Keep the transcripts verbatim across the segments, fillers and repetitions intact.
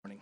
morning.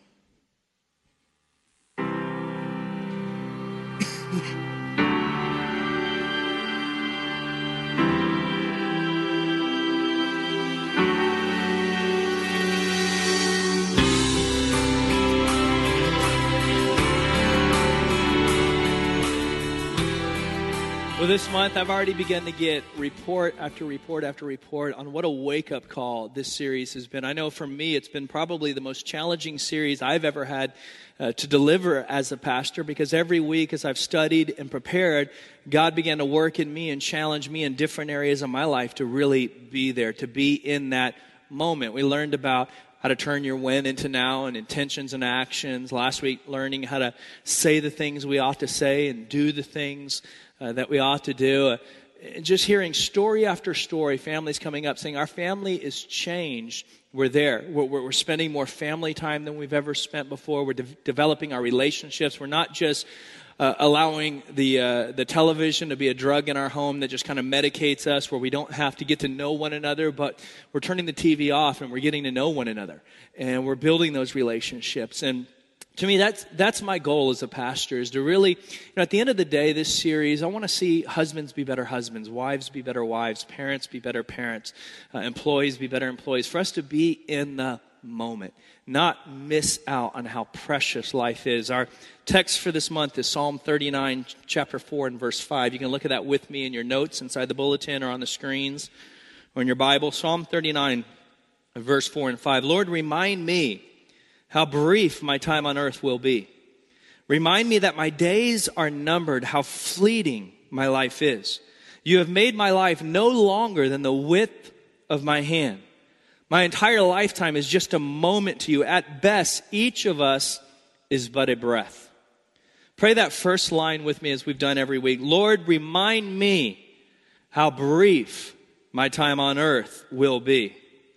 Well, this month I've already begun to get report after report after report on what a wake-up call this series has been. I know for me it's been probably the most challenging series I've ever had uh, to deliver as a pastor, because every week as I've studied and prepared, God began to work in me and challenge me in different areas of my life to really be there, to be in that moment. We learned about how to turn your when into now and intentions and actions. Last week, learning how to say the things we ought to say and do the things uh, that we ought to do. Uh, just hearing story after story, families coming up saying, our family is changed. We're there. We're, we're spending more family time than we've ever spent before. We're de- developing our relationships. We're not just Uh, allowing the uh, the television to be a drug in our home that just kind of medicates us, where we don't have to get to know one another, but we're turning the T V off and we're getting to know one another, and we're building those relationships. And to me, that's that's my goal as a pastor, is to really, you know, at the end of the day, this series, I want to see husbands be better husbands, wives be better wives, parents be better parents, uh, employees be better employees, for us to be in the moment, not miss out on how precious life is. Our text for this month is Psalm thirty-nine, chapter four and verse five. You can look at that with me in your notes inside the bulletin or on the screens or in your Bible. Psalm thirty-nine, verse four and five. Lord, remind me how brief my time on earth will be. Remind me that my days are numbered, how fleeting my life is. You have made my life no longer than the width of my hand. My entire lifetime is just a moment to you. At best, each of us is but a breath. Pray that first line with me as we've done every week. Lord, remind me how brief my time on earth will be.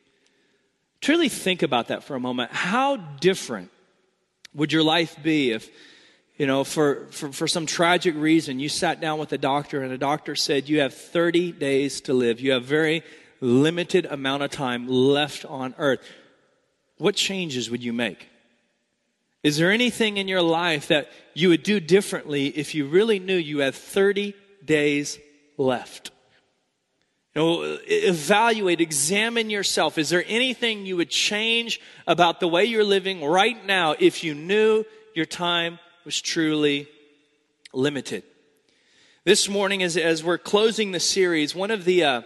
Truly think about that for a moment. How different would your life be if, you know, for, for, for some tragic reason, you sat down with a doctor and a doctor said you have thirty days to live. You have very limited amount of time left on earth. What changes would you make? Is there anything in your life that you would do differently if you really knew you had thirty days left? You know, evaluate, examine yourself. Is there anything you would change about the way you're living right now if you knew your time was truly limited? This morning, as, as we're closing the series, one of the uh,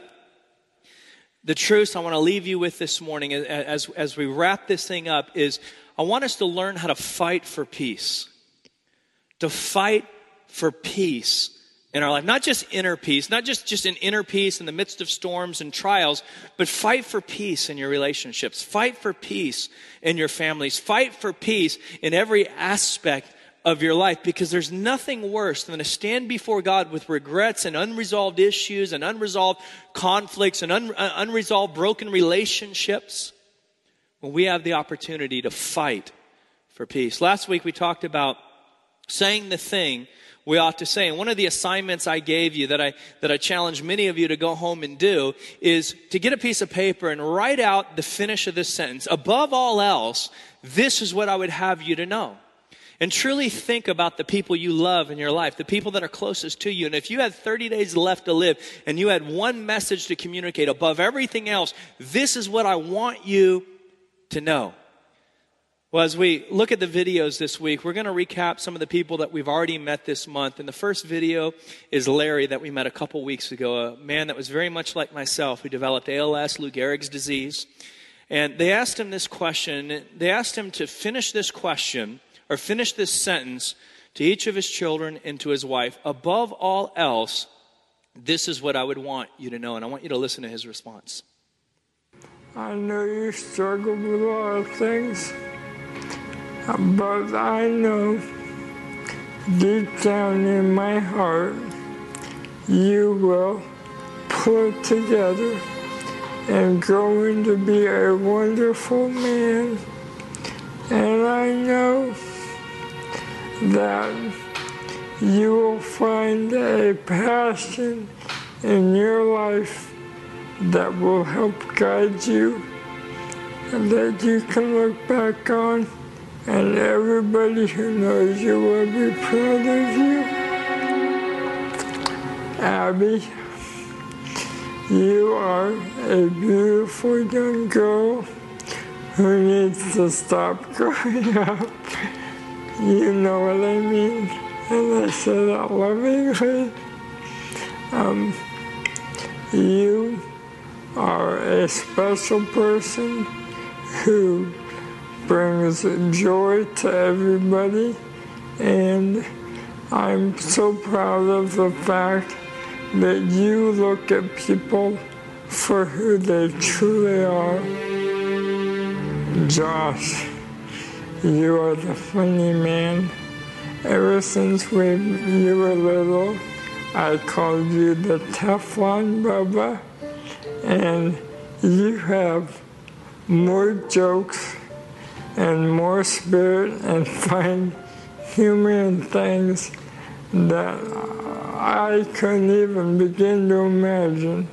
The truth I want to leave you with this morning as, as we wrap this thing up is I want us to learn how to fight for peace. To fight for peace in our life. Not just inner peace, not just, just an inner peace in the midst of storms and trials, but fight for peace in your relationships. Fight for peace in your families. Fight for peace in every aspect of your life, because there's nothing worse than to stand before God with regrets and unresolved issues and unresolved conflicts and un- unresolved broken relationships when we have the opportunity to fight for peace. Last week we talked about saying the thing we ought to say. And one of the assignments I gave you that I that I challenge many of you to go home and do is to get a piece of paper and write out the finish of this sentence. Above all else, this is what I would have you to know. And truly think about the people you love in your life, the people that are closest to you. And if you had thirty days left to live and you had one message to communicate above everything else, this is what I want you to know. Well, as we look at the videos this week, we're going to recap some of the people that we've already met this month. And the first video is Larry that we met a couple weeks ago, a man that was very much like myself who developed A L S, Lou Gehrig's disease. And they asked him this question. They asked him to finish this question or finish this sentence to each of his children and to his wife. Above all else, this is what I would want you to know. And I want you to listen to his response. I know you struggle with a lot of things, but I know deep down in my heart, you will pull it together and going to be a wonderful man. And I know that you will find a passion in your life that will help guide you and that you can look back on and everybody who knows you will be proud of you. Abby, you are a beautiful young girl who needs to stop growing up. You know what I mean, and I say that lovingly. Um, you are a special person who brings joy to everybody, and I'm so proud of the fact that you look at people for who they truly are. Josh, you are the funny man. Ever since we, you were little, I called you the Teflon Bubba, and you have more jokes and more spirit and find humor in things that I couldn't even begin to imagine.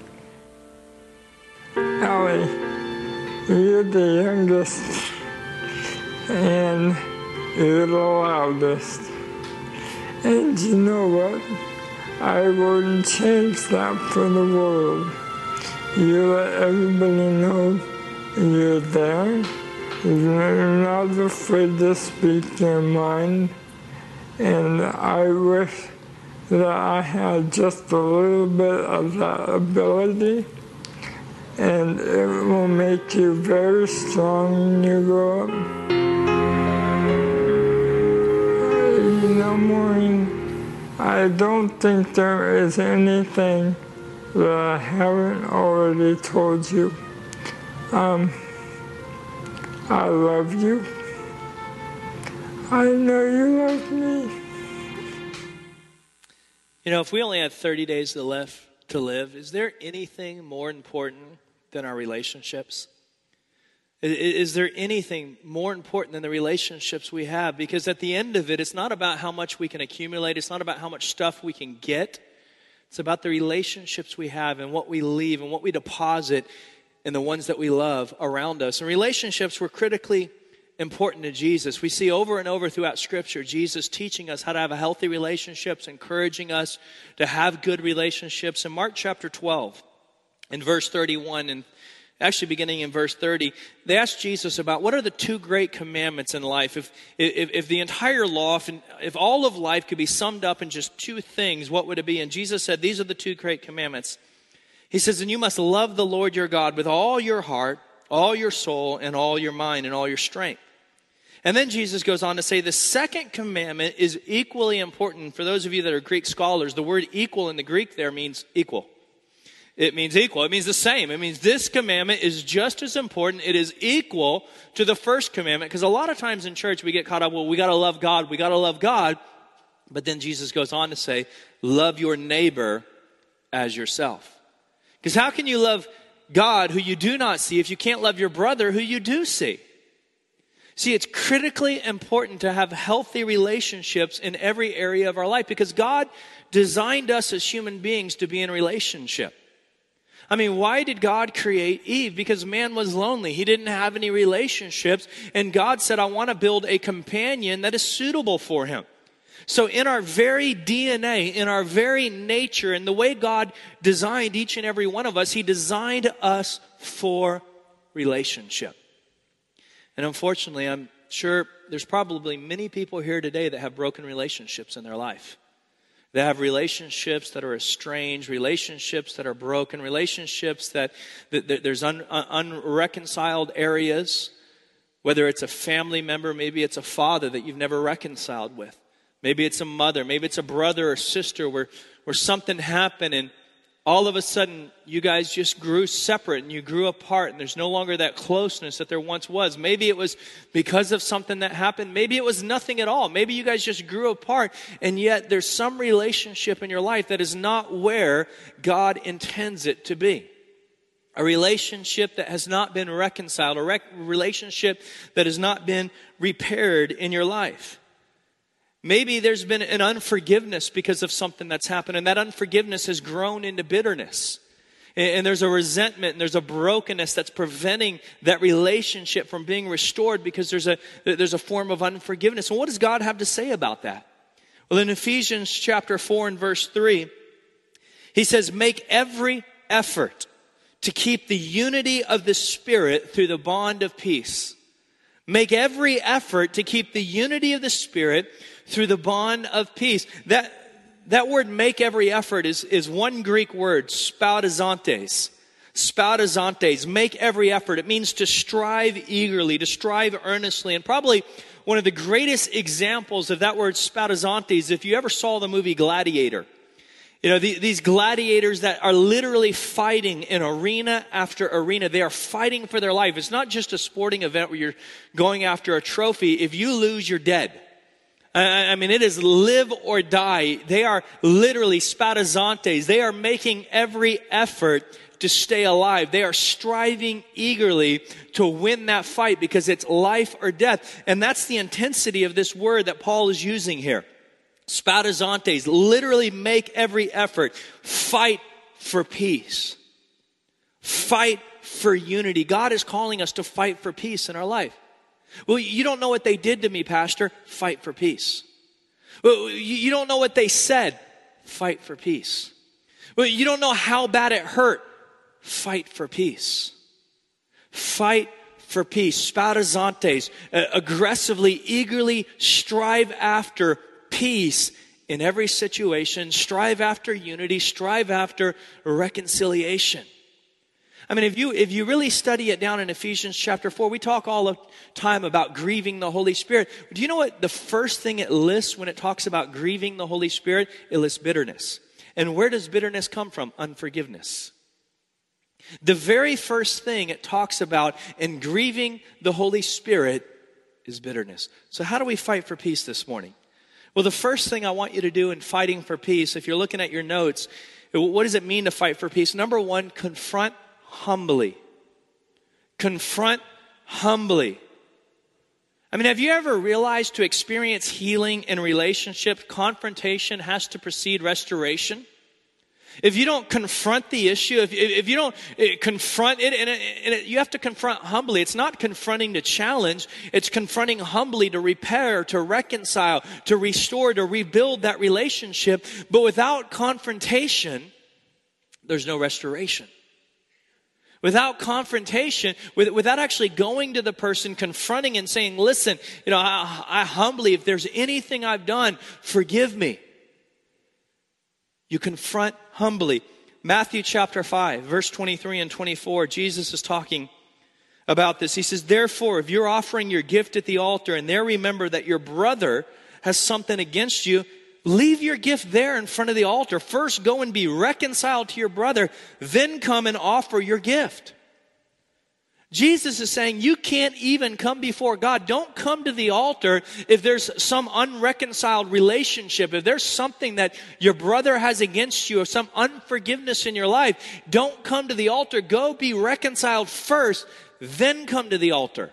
Ellie, you're the youngest and you're the loudest. And you know what? I wouldn't change that for the world. You let everybody know you're there. You're not afraid to speak your mind. And I wish that I had just a little bit of that ability. And it will make you very strong when you grow up. You know, Maureen, I don't think there is anything that I haven't already told you. Um, I love you. I know you love me. You know, if we only had thirty days to live, to live, is there anything more important than our relationships? Is there anything more important than the relationships we have? Because at the end of it, it's not about how much we can accumulate. It's not about how much stuff we can get. It's about the relationships we have and what we leave and what we deposit in the ones that we love around us. And relationships were critically important to Jesus. We see over and over throughout Scripture, Jesus teaching us how to have a healthy relationships, encouraging us to have good relationships. In Mark chapter twelve, in verse thirty-one, and actually beginning in verse thirty, they asked Jesus about what are the two great commandments in life. If if, if the entire law, if, if all of life could be summed up in just two things, what would it be? And Jesus said, these are the two great commandments. He says, and you must love the Lord your God with all your heart, all your soul, and all your mind, and all your strength. And then Jesus goes on to say the second commandment is equally important. For those of you that are Greek scholars, the word equal in the Greek there means equal. It means equal. It means the same. It means this commandment is just as important. It is equal to the first commandment. Because a lot of times in church we get caught up, well, we got to love God. We got to love God. But then Jesus goes on to say, love your neighbor as yourself. Because how can you love God who you do not see if you can't love your brother who you do see? See, it's critically important to have healthy relationships in every area of our life because God designed us as human beings to be in relationship. I mean, why did God create Eve? Because man was lonely. He didn't have any relationships. And God said, I want to build a companion that is suitable for him. So in our very D N A, in our very nature, in the way God designed each and every one of us, he designed us for relationship. And unfortunately, I'm sure there's probably many people here today that have broken relationships in their life. They have relationships that are estranged, relationships that are broken, relationships that, that, that there's un, un, unreconciled areas, whether it's a family member, maybe it's a father that you've never reconciled with. Maybe it's a mother, maybe it's a brother or sister where, where something happened and all of a sudden you guys just grew separate and you grew apart and there's no longer that closeness that there once was. Maybe it was because of something that happened. Maybe it was nothing at all. Maybe you guys just grew apart and yet there's some relationship in your life that is not where God intends it to be. A relationship that has not been reconciled, a rec- relationship that has not been repaired in your life. Maybe there's been an unforgiveness because of something that's happened, and that unforgiveness has grown into bitterness. And there's a resentment and there's a brokenness that's preventing that relationship from being restored because there's a, there's a form of unforgiveness. And what does God have to say about that? Well, in Ephesians chapter four and verse three, he says, make every effort to keep the unity of the Spirit through the bond of peace. Make every effort to keep the unity of the Spirit through the bond of peace. That That word make every effort is, is one Greek word, spoutazantes. Spoutazantes, make every effort. It means to strive eagerly, to strive earnestly. And probably one of the greatest examples of that word spoutazantes, if you ever saw the movie Gladiator. You know, the, these gladiators that are literally fighting in arena after arena. They are fighting for their life. It's not just a sporting event where you're going after a trophy. If you lose, you're dead. I mean, it is live or die. They are literally spoutazantes. They are making every effort to stay alive. They are striving eagerly to win that fight because it's life or death. And that's the intensity of this word that Paul is using here. Spoutazantes, literally make every effort. Fight for peace. Fight for unity. God is calling us to fight for peace in our life. Well, you don't know what they did to me, Pastor. Fight for peace. Well, you don't know what they said. Fight for peace. Well, you don't know how bad it hurt. Fight for peace. Fight for peace. Spoutazantes, uh, aggressively, eagerly strive after peace in every situation. Strive after unity. Strive after reconciliation. I mean, if you if you really study it down in Ephesians chapter four, we talk all the time about grieving the Holy Spirit. Do you know what the first thing it lists when it talks about grieving the Holy Spirit? It lists bitterness. And where does bitterness come from? Unforgiveness. The very first thing it talks about in grieving the Holy Spirit is bitterness. So how do we fight for peace this morning? Well, the first thing I want you to do in fighting for peace, if you're looking at your notes, what does it mean to fight for peace? Number one, confront humbly. Confront humbly. I mean, have you ever realized to experience healing in relationships, confrontation has to precede restoration? If you don't confront the issue, if, if you don't confront it, and, it, and it, you have to confront humbly. It's not confronting to challenge. It's confronting humbly to repair, to reconcile, to restore, to rebuild that relationship. But without confrontation, there's no restoration. Without confrontation, with, without actually going to the person, confronting and saying, listen, you know, I, I humbly, if there's anything I've done, forgive me. You confront humbly. Matthew chapter five, verse twenty-three and twenty-four, Jesus is talking about this. He says, therefore, if you're offering your gift at the altar and there remember that your brother has something against you, leave your gift there in front of the altar. First, go and be reconciled to your brother. Then come and offer your gift. Jesus is saying you can't even come before God. Don't come to the altar if there's some unreconciled relationship. If there's something that your brother has against you or some unforgiveness in your life, don't come to the altar. Go be reconciled first, then come to the altar.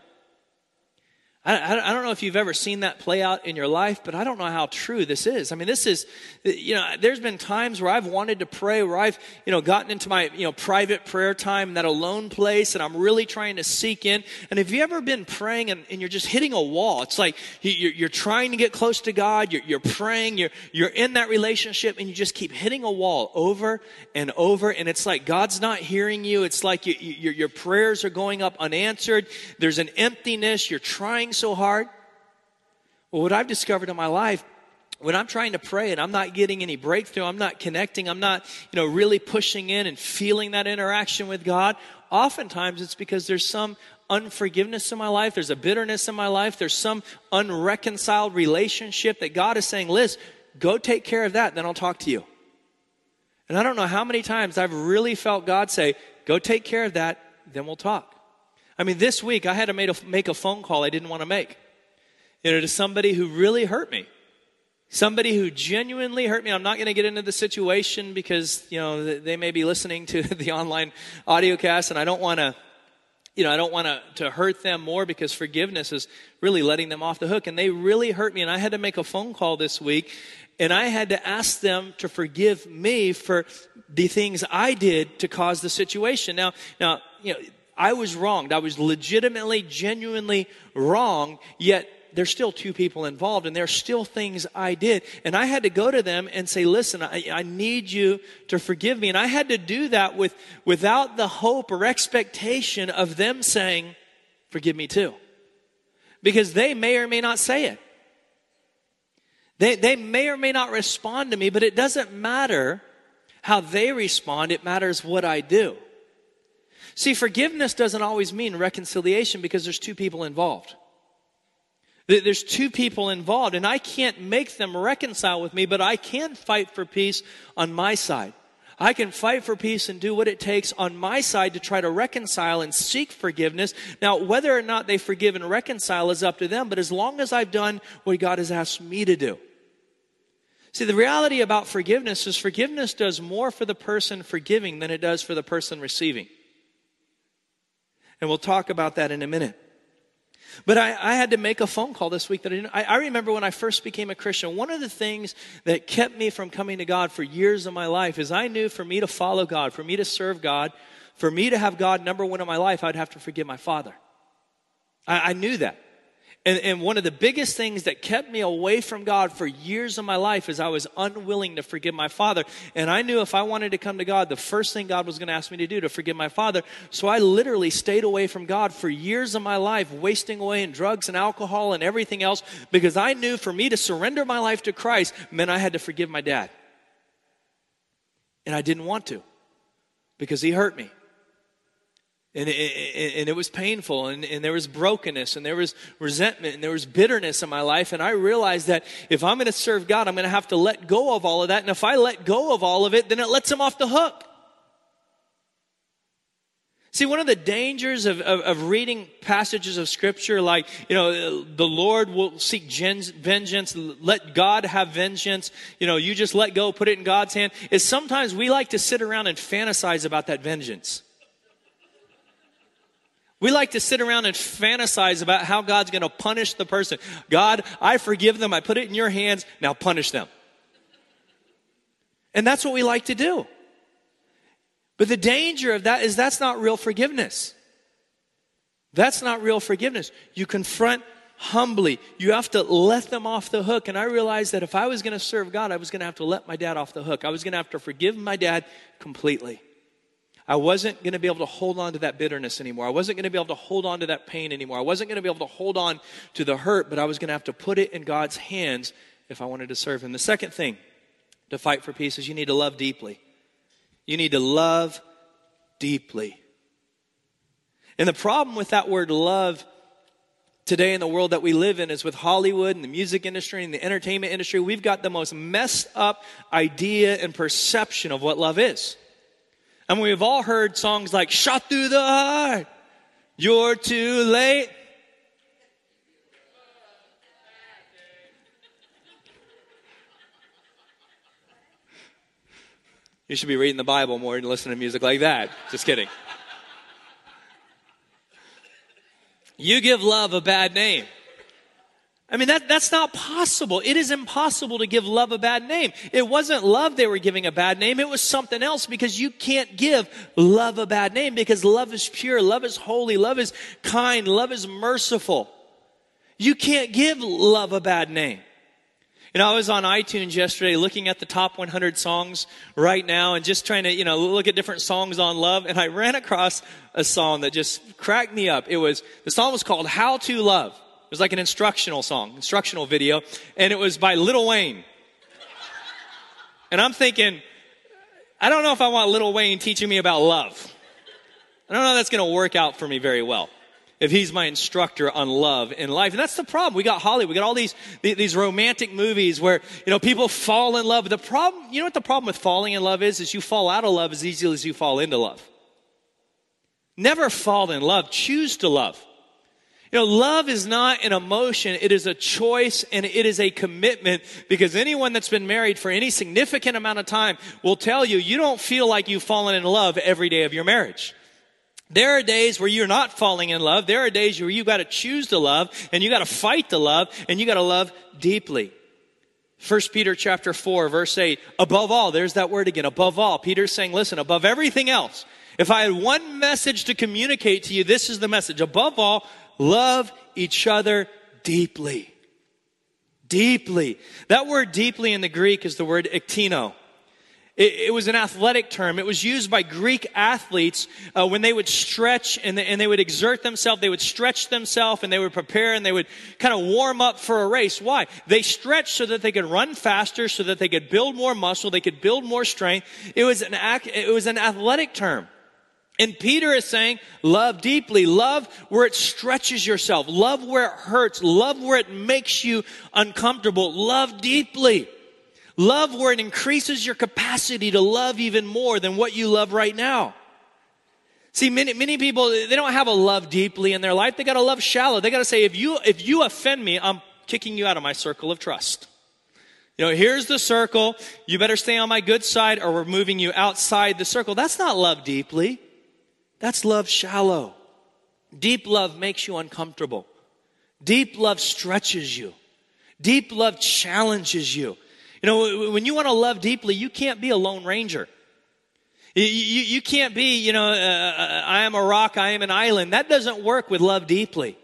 I, I don't know if you've ever seen that play out in your life, but I don't know how true this is. I mean, this is, you know, there's been times where I've wanted to pray, where I've, you know, gotten into my, you know, private prayer time, that alone place, and I'm really trying to seek in. And have you ever been praying and, and you're just hitting a wall? It's like you're, you're trying to get close to God, you're, you're praying, you're, you're in that relationship, and you just keep hitting a wall over and over, and it's like God's not hearing you. It's like you, you, your, your prayers are going up unanswered. There's an emptiness. You're trying so hard. Well, what I've discovered in my life, when I'm trying to pray and I'm not getting any breakthrough, I'm not connecting, I'm not, you know, really pushing in and feeling that interaction with God, oftentimes it's because there's some unforgiveness in my life, there's a bitterness in my life, there's some unreconciled relationship that God is saying, Liz, go take care of that, then I'll talk to you. And I don't know how many times I've really felt God say, go take care of that, then we'll talk. I mean, this week I had to make a, make a phone call I didn't want to make, you know, to somebody who really hurt me. Somebody who genuinely hurt me. I'm not going to get into the situation because, you know, they may be listening to the online audio cast, and I don't want to you know, I don't want to, to hurt them more because forgiveness is really letting them off the hook. And they really hurt me. And I had to make a phone call this week. And I had to ask them to forgive me for the things I did to cause the situation. Now, now, you know, I was wronged. I was legitimately, genuinely wrong, yet there's still two people involved, and there's still things I did. And I had to go to them and say, listen, I, I need you to forgive me. And I had to do that with without the hope or expectation of them saying, forgive me too. Because they may or may not say it. They, they may or may not respond to me, but it doesn't matter how they respond. It matters what I do. See, forgiveness doesn't always mean reconciliation because there's two people involved. There's two people involved, and I can't make them reconcile with me, but I can fight for peace on my side. I can fight for peace and do what it takes on my side to try to reconcile and seek forgiveness. Now, whether or not they forgive and reconcile is up to them, but as long as I've done what God has asked me to do. See, the reality about forgiveness is forgiveness does more for the person forgiving than it does for the person receiving. And we'll talk about that in a minute. But I, I had to make a phone call this week that I didn't. I, I remember when I first became a Christian, one of the things that kept me from coming to God for years of my life is I knew for me to follow God, for me to serve God, for me to have God number one in my life, I'd have to forgive my father. I, I knew that. And, and one of the biggest things that kept me away from God for years of my life is I was unwilling to forgive my father. And I knew if I wanted to come to God, the first thing God was going to ask me to do to forgive my father. So I literally stayed away from God for years of my life, wasting away in drugs and alcohol and everything else, because I knew for me to surrender my life to Christ meant I had to forgive my dad. And I didn't want to because he hurt me. And it, it, and it was painful, and, and there was brokenness, and there was resentment, and there was bitterness in my life. And I realized that if I'm going to serve God, I'm going to have to let go of all of that. And if I let go of all of it, then it lets him off the hook. See, one of the dangers of, of, of reading passages of Scripture like, you know, the Lord will seek gens, vengeance, let God have vengeance, you know, you just let go, put it in God's hand, is sometimes we like to sit around and fantasize about that vengeance. We like to sit around and fantasize about how God's going to punish the person. God, I forgive them. I put it in your hands. Now punish them. And that's what we like to do. But the danger of that is that's not real forgiveness. That's not real forgiveness. You confront humbly. You have to let them off the hook. And I realized that if I was going to serve God, I was going to have to let my dad off the hook. I was going to have to forgive my dad completely. I wasn't going to be able to hold on to that bitterness anymore. I wasn't going to be able to hold on to that pain anymore. I wasn't going to be able to hold on to the hurt, but I was going to have to put it in God's hands if I wanted to serve him. The second thing to fight for peace is you need to love deeply. You need to love deeply. And the problem with that word love today in the world that we live in is with Hollywood and the music industry and the entertainment industry, we've got the most messed up idea and perception of what love is. I mean, we've all heard songs like, shot through the heart, you're too late. You should be reading the Bible more than listening to music like that. Just kidding. You give love a bad name. I mean, that, that's not possible. It is impossible to give love a bad name. It wasn't love they were giving a bad name. It was something else, because you can't give love a bad name, because love is pure, love is holy, love is kind, love is merciful. You can't give love a bad name. You know, I was on iTunes yesterday looking at the top one hundred songs right now and just trying to, you know, look at different songs on love. And I ran across a song that just cracked me up. It was, the song was called How to Love. It was like an instructional song, instructional video, and it was by Lil Wayne. And I'm thinking, I don't know if I want Lil Wayne teaching me about love. I don't know if that's going to work out for me very well if he's my instructor on love in life. And that's the problem. We got Hollywood. We got all these these romantic movies where, you know, people fall in love. The problem, you know what the problem with falling in love is? Is you fall out of love as easily as you fall into love. Never fall in love. Choose to love. You know, love is not an emotion. It is a choice, and it is a commitment, because anyone that's been married for any significant amount of time will tell you, you don't feel like you've fallen in love every day of your marriage. There are days where you're not falling in love. There are days where you got to choose to love, and you got to fight to love, and you got to love deeply. First Peter chapter four, verse eight, above all, there's that word again, above all. Peter's saying, listen, above everything else, if I had one message to communicate to you, this is the message. Above all, love each other deeply. Deeply. That word deeply in the Greek is the word ektino. It, it was an athletic term. It was used by Greek athletes uh, when they would stretch and they, and they would exert themselves. They would stretch themselves and they would prepare and they would kind of warm up for a race. Why? They stretched so that they could run faster, so that they could build more muscle, they could build more strength. It was an act, it was an athletic term. And Peter is saying, love deeply. Love where it stretches yourself. Love where it hurts. Love where it makes you uncomfortable. Love deeply. Love where it increases your capacity to love even more than what you love right now. See, many many people, they don't have a love deeply in their life. They got to love shallow. They got to say, if you if you offend me, I'm kicking you out of my circle of trust. You know, here's the circle. You better stay on my good side or we're moving you outside the circle. That's not love deeply. That's love shallow. Deep love makes you uncomfortable. Deep love stretches you. Deep love challenges you. You know, when you want to love deeply, you can't be a lone ranger. You, you, you can't be, you know, uh, I am a rock, I am an island. That doesn't work with love deeply.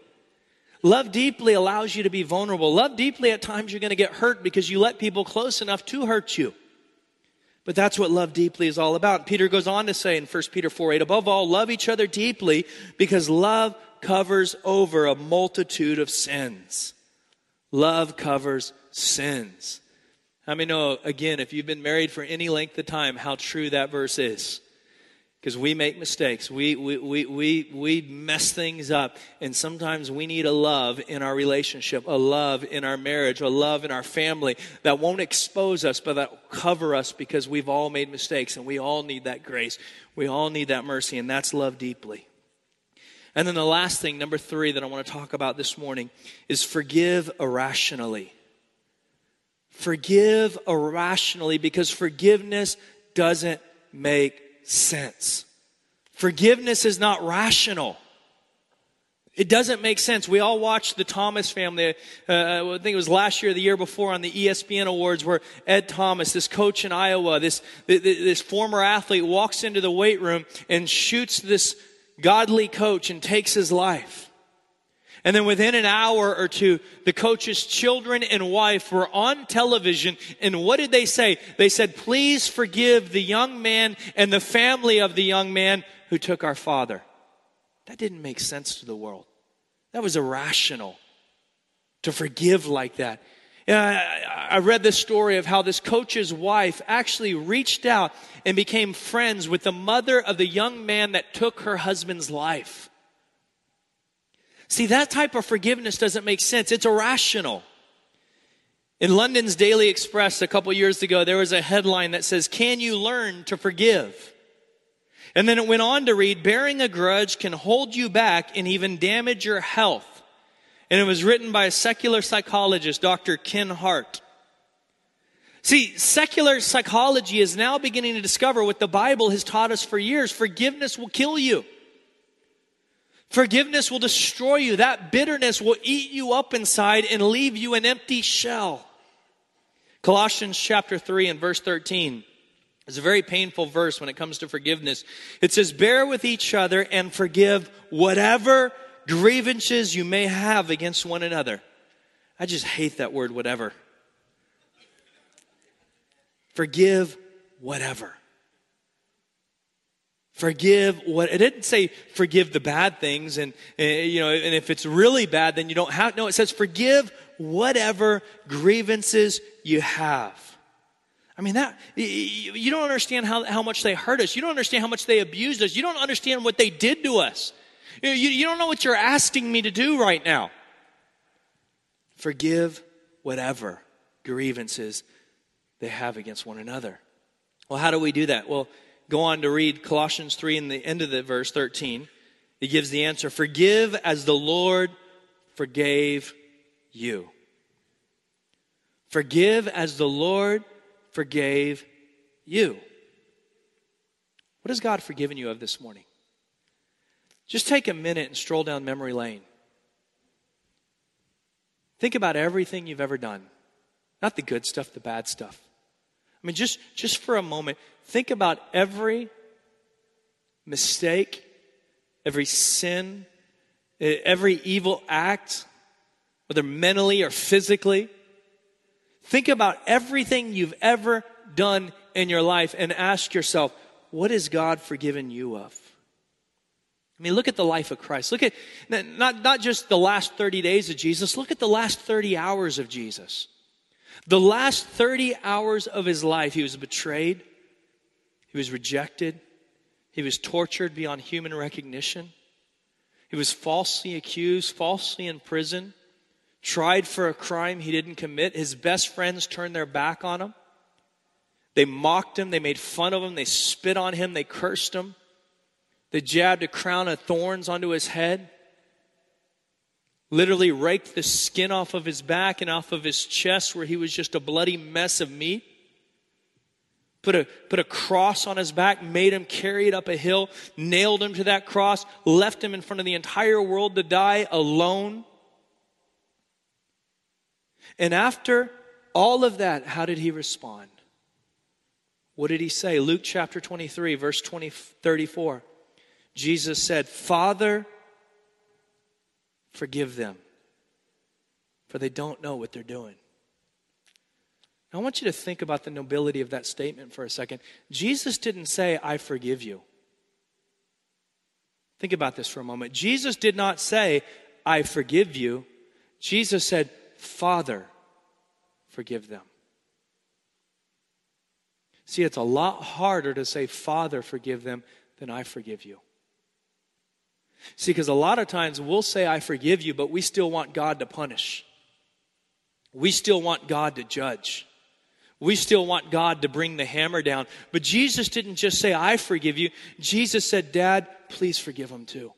Love deeply allows you to be vulnerable. Love deeply, at times you're going to get hurt because you let people close enough to hurt you. But that's what love deeply is all about. Peter goes on to say in First Peter four eight, above all, love each other deeply because love covers over a multitude of sins. Love covers sins. How many know, again, if you've been married for any length of time, how true that verse is? Because we make mistakes. We, we, we, we, we mess things up. And sometimes we need a love in our relationship, a love in our marriage, a love in our family that won't expose us, but that will cover us because we've all made mistakes and we all need that grace. We all need that mercy, and that's love deeply. And then the last thing, number three, that I want to talk about this morning is forgive irrationally. Forgive irrationally because forgiveness doesn't make sense. Forgiveness is not rational. It doesn't make sense. We all watched the Thomas family, uh, I think it was last year or the year before on the E S P N Awards, where Ed Thomas, this coach in Iowa, this, this former athlete, walks into the weight room and shoots this godly coach and takes his life. And then within an hour or two, the coach's children and wife were on television. And what did they say? They said, please forgive the young man and the family of the young man who took our father. That didn't make sense to the world. That was irrational to forgive like that. And I, I read this story of how this coach's wife actually reached out and became friends with the mother of the young man that took her husband's life. See, that type of forgiveness doesn't make sense. It's irrational. In London's Daily Express a couple years ago, there was a headline that says, can you learn to forgive? And then it went on to read, bearing a grudge can hold you back and even damage your health. And it was written by a secular psychologist, Doctor Ken Hart. See, secular psychology is now beginning to discover what the Bible has taught us for years. Forgiveness will kill you. Forgiveness will destroy you. That bitterness will eat you up inside and leave you an empty shell. Colossians chapter three and verse thirteen is a very painful verse when it comes to forgiveness. It says, bear with each other and forgive whatever grievances you may have against one another. I just hate that word, whatever. Forgive whatever. Forgive what, it didn't say forgive the bad things and, uh, you know, and if it's really bad, then you don't have, no, it says forgive whatever grievances you have. I mean, that, you don't understand how, how much they hurt us. You don't understand how much they abused us. You don't understand what they did to us. You, you, you don't know what you're asking me to do right now. Forgive whatever grievances they have against one another. Well, how do we do that? Well, go on to read Colossians three in the end of the verse thirteen. It gives the answer. Forgive as the Lord forgave you. Forgive as the Lord forgave you. What has God forgiven you of this morning? Just take a minute and stroll down memory lane. Think about everything you've ever done. Not the good stuff, the bad stuff. I mean, just, just for a moment, think about every mistake, every sin, every evil act, whether mentally or physically. Think about everything you've ever done in your life and ask yourself, what has God forgiven you of? I mean, look at the life of Christ. Look at, not, not just the last thirty days of Jesus, look at the last thirty hours of Jesus. The last thirty hours of his life, he was betrayed, he was rejected, he was tortured beyond human recognition, he was falsely accused, falsely imprisoned, tried for a crime he didn't commit. His best friends turned their back on him. They mocked him, they made fun of him, they spit on him, they cursed him. They jabbed a crown of thorns onto his head. Literally raked the skin off of his back and off of his chest where he was just a bloody mess of meat. Put a, put a cross on his back, made him carry it up a hill, nailed him to that cross, left him in front of the entire world to die alone. And after all of that, how did he respond? What did he say? Luke chapter twenty-three, verse twenty, thirty-four. Jesus said, Father, forgive them, for they don't know what they're doing. Now, I want you to think about the nobility of that statement for a second. Jesus didn't say, I forgive you. Think about this for a moment. Jesus did not say, I forgive you. Jesus said, Father, forgive them. See, it's a lot harder to say, Father, forgive them, than I forgive you. See, because a lot of times we'll say, I forgive you, but we still want God to punish. We still want God to judge. We still want God to bring the hammer down. But Jesus didn't just say, I forgive you. Jesus said, Dad, please forgive them too.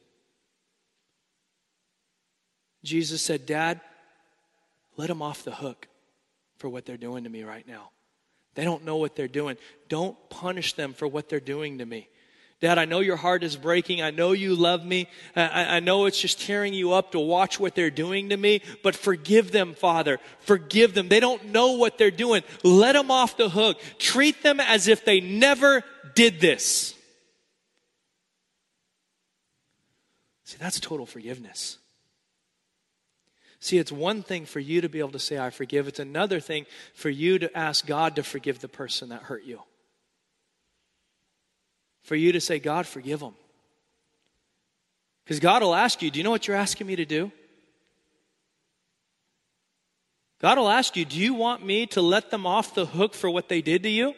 Jesus said, Dad, let them off the hook for what they're doing to me right now. They don't know what they're doing. Don't punish them for what they're doing to me. Dad, I know your heart is breaking. I know you love me. I, I know it's just tearing you up to watch what they're doing to me. But forgive them, Father. Forgive them. They don't know what they're doing. Let them off the hook. Treat them as if they never did this. See, that's total forgiveness. See, it's one thing for you to be able to say, I forgive. It's another thing for you to ask God to forgive the person that hurt you. For you to say, God, forgive them. Because God will ask you, do you know what you're asking me to do? God will ask you, do you want me to let them off the hook for what they did to you?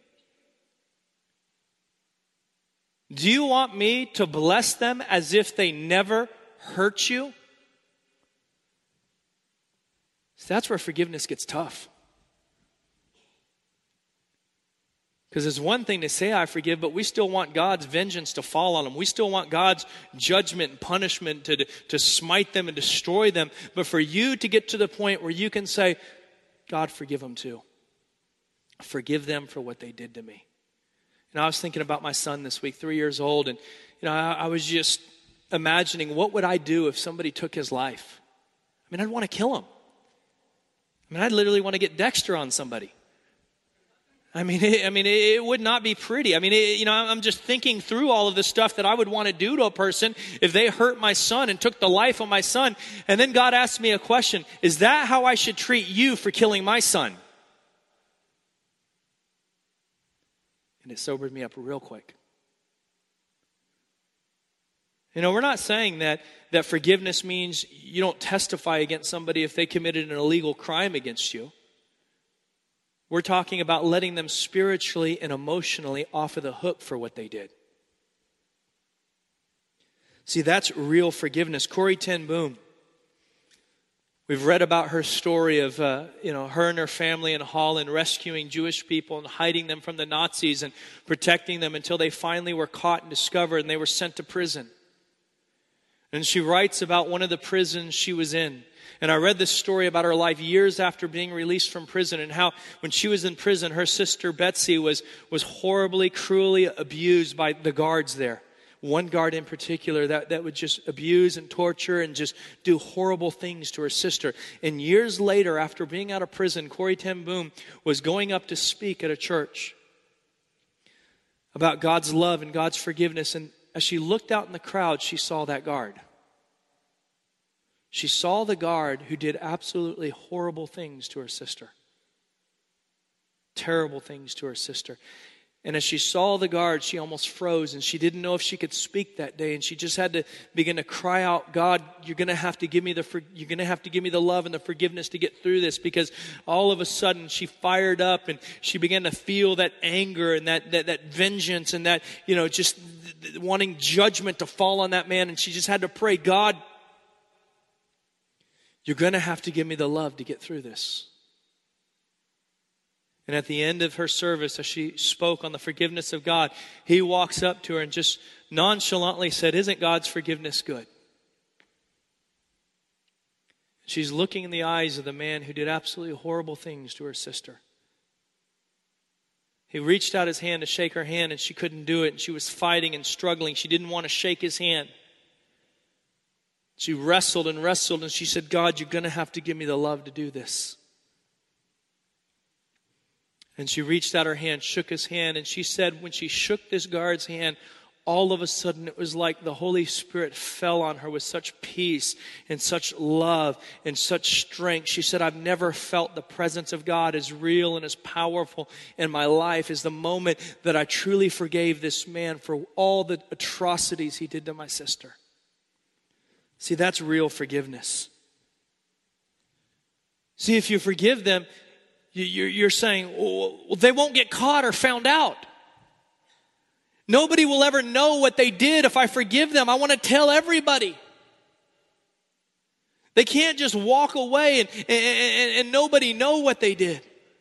Do you want me to bless them as if they never hurt you? So that's where forgiveness gets tough. Because it's one thing to say, I forgive, but we still want God's vengeance to fall on them. We still want God's judgment and punishment to, to smite them and destroy them. But for you to get to the point where you can say, God, forgive them too. Forgive them for what they did to me. And I was thinking about my son this week, three years old, and you know, I, I was just imagining, what would I do if somebody took his life? I mean, I'd want to kill him. I mean, I'd literally want to get Dexter on somebody. I mean, it, I mean, it, it would not be pretty. I mean, it, you know, I'm just thinking through all of the stuff that I would want to do to a person if they hurt my son and took the life of my son. And then God asked me a question: is that how I should treat you for killing my son? And it sobered me up real quick. You know, we're not saying that, that forgiveness means you don't testify against somebody if they committed an illegal crime against you. We're talking about letting them spiritually and emotionally off of the hook for what they did. See, that's real forgiveness. Corrie ten Boom. We've read about her story of, uh, you know, her and her family in Holland rescuing Jewish people and hiding them from the Nazis and protecting them until they finally were caught and discovered and they were sent to prison. And she writes about one of the prisons she was in. And I read this story about her life years after being released from prison, and how when she was in prison, her sister Betsy was, was horribly, cruelly abused by the guards there. one guard in particular that, that would just abuse and torture and just do horrible things to her sister. And years later, after being out of prison, Corrie ten Boom was going up to speak at a church about God's love and God's forgiveness. And as she looked out in the crowd, she saw that guard. She saw the guard who did absolutely horrible things to her sister. Terrible things to her sister. And as she saw the guard, she almost froze, and she didn't know if she could speak that day. And she just had to begin to cry out, God, you're going to have to give me the you're going to have to give me the love and the forgiveness to get through this. Because all of a sudden she fired up and she began to feel that anger and that that, that vengeance and that, you know, just wanting judgment to fall on that man. And she just had to pray, God, you're going to have to give me the love to get through this. And at the end of her service, as she spoke on the forgiveness of God, he walks up to her and just nonchalantly said, isn't God's forgiveness good? She's looking in the eyes of the man who did absolutely horrible things to her sister. He reached out his hand to shake her hand, and she couldn't do it. And she was fighting and struggling. She didn't want to shake his hand. She wrestled and wrestled, and she said, God, you're going to have to give me the love to do this. And she reached out her hand, shook his hand, and she said when she shook this guard's hand, all of a sudden it was like the Holy Spirit fell on her with such peace and such love and such strength. She said, I've never felt the presence of God as real and as powerful in my life as the moment that I truly forgave this man for all the atrocities he did to my sister. See, that's real forgiveness. See, if you forgive them, you're saying, well, they won't get caught or found out. Nobody will ever know what they did if I forgive them. I want to tell everybody. They can't just walk away and, and, and, and nobody know what they did.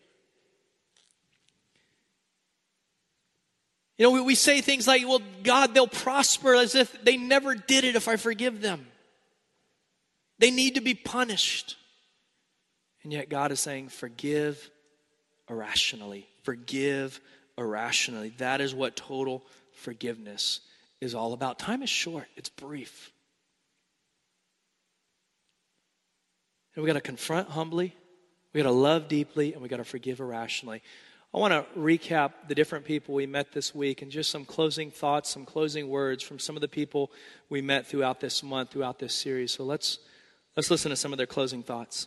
You know, we, we say things like, well, God, they'll prosper, as if they never did it if I forgive them. They need to be punished. And yet God is saying, forgive irrationally. Forgive irrationally. That is what total forgiveness is all about. Time is short. It's brief. And we got to confront humbly. We got to love deeply. And we got to forgive irrationally. I want to recap the different people we met this week and just some closing thoughts, some closing words from some of the people we met throughout this month, throughout this series. So let's let's listen to some of their closing thoughts.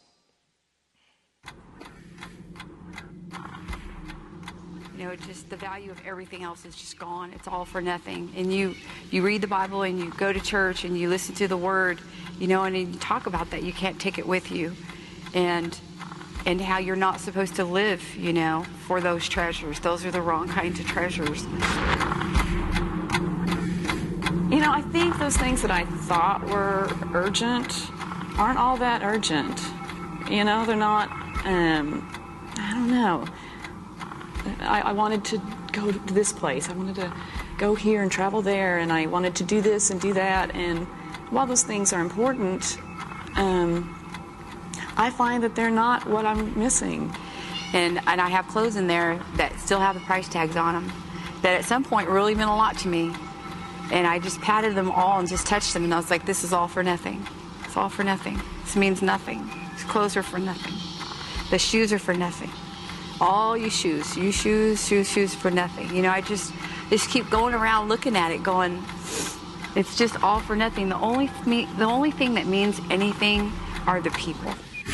You know, just the value of everything else is just gone. It's all for nothing. And you, you read the Bible and you go to church and you listen to the Word, you know, and you talk about that. You can't take it with you. And and how you're not supposed to live, you know, for those treasures. Those are the wrong kinds of treasures. You know, I think those things that I thought were urgent aren't all that urgent. You know, they're not, um, I don't know. I, I wanted to go to this place. I wanted to go here and travel there, and I wanted to do this and do that. And while those things are important, um, I find that they're not what I'm missing. And and I have clothes in there that still have the price tags on them that at some point really meant a lot to me. And I just patted them all and just touched them, and I was like, this is all for nothing. It's all for nothing. This means nothing. These clothes are for nothing. The shoes are for nothing. All you shoes, you shoes, shoes, shoes for nothing. You know, I just just keep going around looking at it, going, it's just all for nothing. The only me, the only thing that means anything are the people.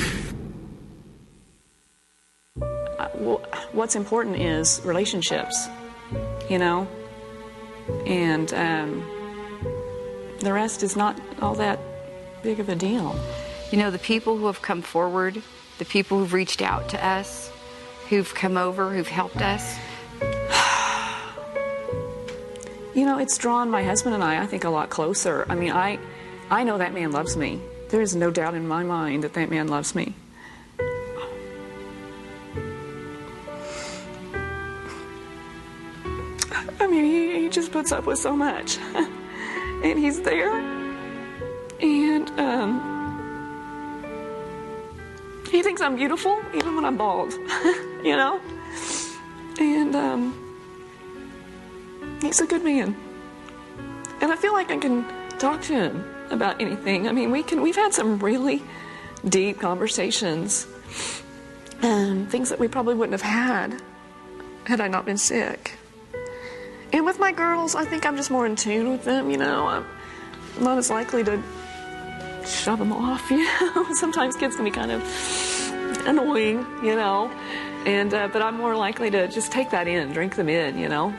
Uh, well, what's important is relationships, you know, and um, the rest is not all that big of a deal. You know, the people who have come forward, the people who've reached out to us, who've come over, who've helped us. You know, it's drawn my husband and I, I think, a lot closer. I mean, I, I know that man loves me. There is no doubt in my mind that that man loves me. I mean, he, he just puts up with so much. And he's there. And, um... he thinks I'm beautiful, even when I'm bald, you know? And um, he's a good man. And I feel like I can talk to him about anything. I mean, we can, we've had some really deep conversations, um, things that we probably wouldn't have had had I not been sick. And with my girls, I think I'm just more in tune with them, you know. I'm not as likely to shove them off, you know. Sometimes kids can be kind of annoying, you know. And uh, but I'm more likely to just take that in, drink them in, you know.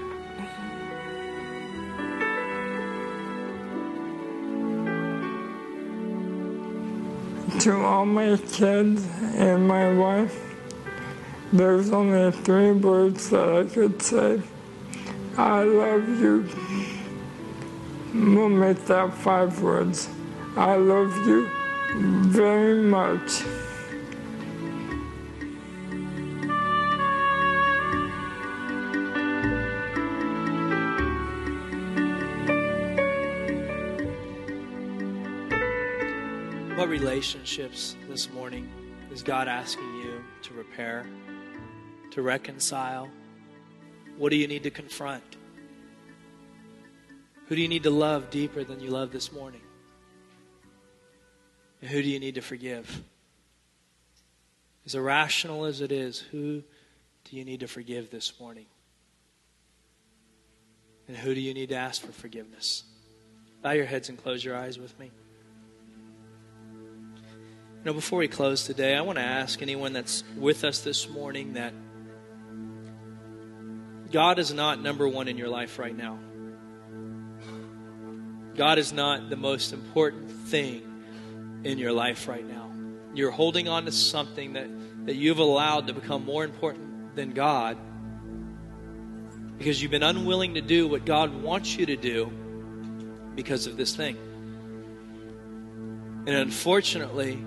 To all my kids and my wife, there's only three words that I could say. I love you. We'll make that five words. I love you very much. What relationships this morning is God asking you to repair, to reconcile? What do you need to confront? Who do you need to love deeper than you love this morning? And who do you need to forgive? As irrational as it is, who do you need to forgive this morning? And who do you need to ask for forgiveness? Bow your heads and close your eyes with me. You know, before we close today, I want to ask anyone that's with us this morning that God is not number one in your life right now. God is not the most important thing in your life right now. You're holding on to something that, that you've allowed to become more important than God because you've been unwilling to do what God wants you to do because of this thing. And unfortunately,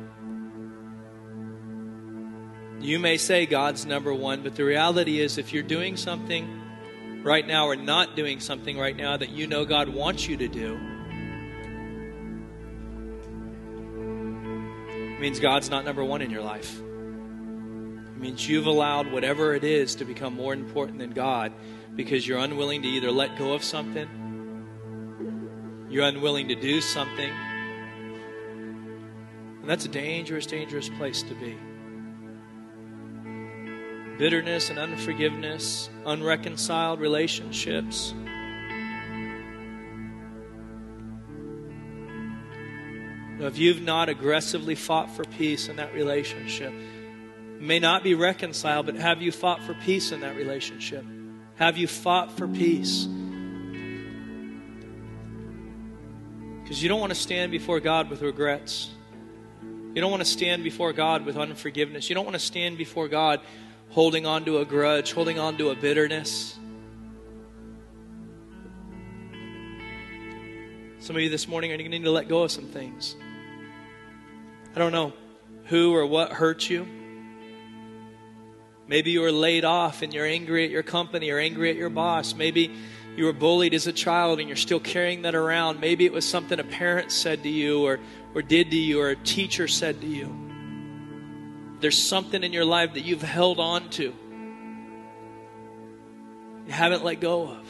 you may say God's number one, but the reality is if you're doing something right now or not doing something right now that you know God wants you to do, it means God's not number one in your life. It means you've allowed whatever it is to become more important than God because you're unwilling to either let go of something, you're unwilling to do something, and that's a dangerous, dangerous place to be. Bitterness and unforgiveness, unreconciled relationships. Now, if you've not aggressively fought for peace in that relationship, it may not be reconciled, but have you fought for peace in that relationship? Have you fought for peace? Because you don't want to stand before God with regrets. You don't want to stand before God with unforgiveness. You don't want to stand before God holding on to a grudge, holding on to a bitterness. Some of you this morning are going to need to let go of some things. I don't know who or what hurt you. Maybe you were laid off and you're angry at your company or angry at your boss. Maybe you were bullied as a child and you're still carrying that around. Maybe it was something a parent said to you or, or did to you or a teacher said to you. There's something in your life that you've held on to. You haven't let go of.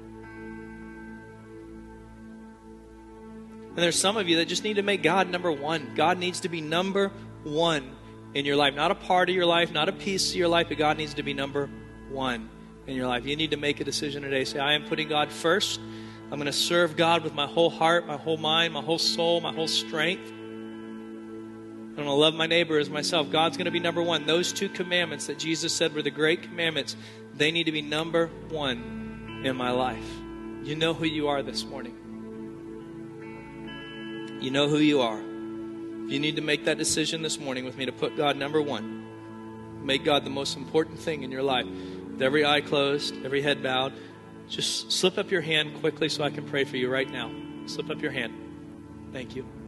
And there's some of you that just need to make God number one. God needs to be number one in your life. Not a part of your life, not a piece of your life, but God needs to be number one in your life. You need to make a decision today. Say, I am putting God first. I'm going to serve God with my whole heart, my whole mind, my whole soul, my whole strength. I'm going to love my neighbor as myself. God's going to be number one. Those two commandments that Jesus said were the great commandments, they need to be number one in my life. You know who you are this morning. You know who you are. If you need to make that decision this morning with me to put God number one, make God the most important thing in your life, with every eye closed, every head bowed, just slip up your hand quickly so I can pray for you right now. Slip up your hand. Thank you.